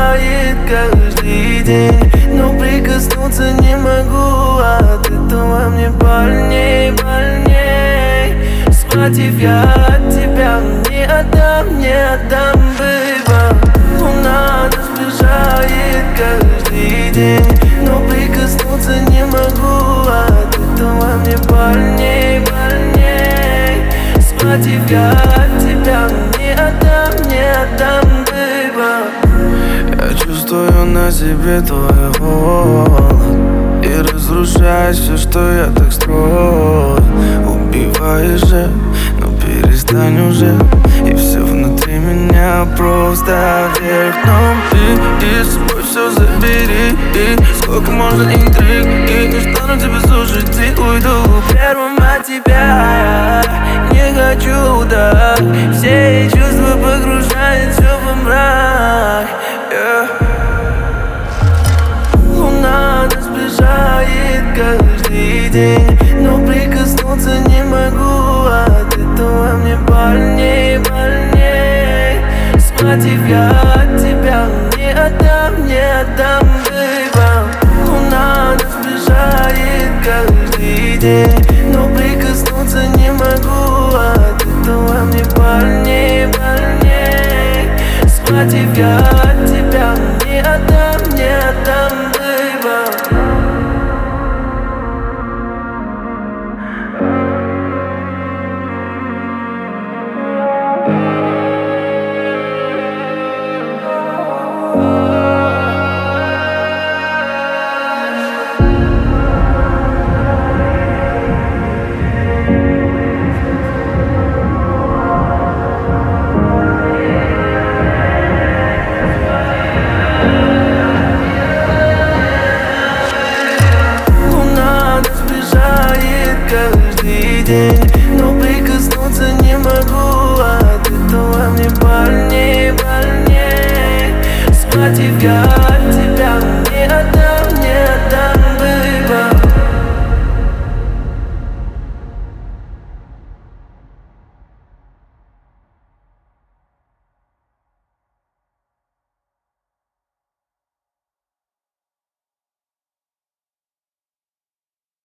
приближает каждый день, но прикоснуться не могу, от этого мне больней, больней. Схватив я от тебя, не отдам, бэйба. Луна нас сближает каждый день, но прикоснуться не могу, от этого мне больней, больней. Схватив я от тебя, не отдам, бэйба. Я чувствую на себе твой холод и разрушаешь все, что я так строил. Убиваешь же, но перестань уже, и все внутри меня просто вверх дном. Ты с собой все забери, и сколько можно интриг, и не стану тебя слушать, и уйду Первым от тебя не хочу, да. Все чувства погружают все во мрак, Луна нас сближает каждый день, но прикоснуться не могу, от этого мне больней, больней. Схватив я от тебя, не отдам, бэйба. Луна нас сближает каждый день, но прикоснуться не могу, от этого мне больней, больней. Схватив я от тебя, не отдам, бэйба. Каждый день, но прикоснуться не могу, от этого мне больней, больней. Схватив я от тебя.